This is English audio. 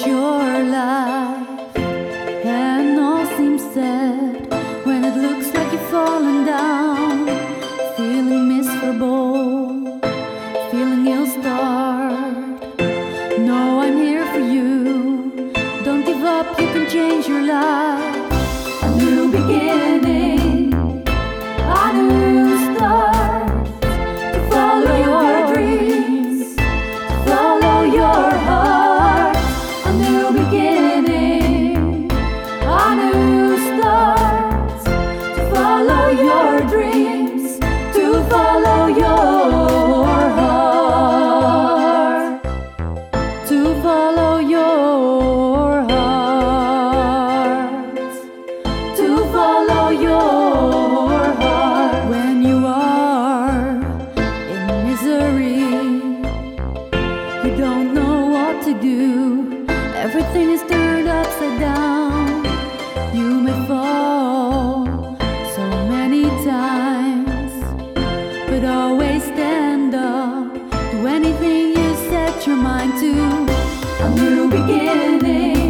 at your life and all seems sad when it looks like you're falling down, feeling miserable, feeling you'll start. No, I'm here for you. Don't give up, you can change your life. A new beginning, a new start. To follow your dreams, to follow your heart. A new beginning, a new start. To follow your dreams, to follow your heart. To follow your heart. To follow your heart. When you are in misery, you don't know what to do. Everything is turned upside down. You may fall so many times, but always stand up. Do anything you set your mind to. A new beginning,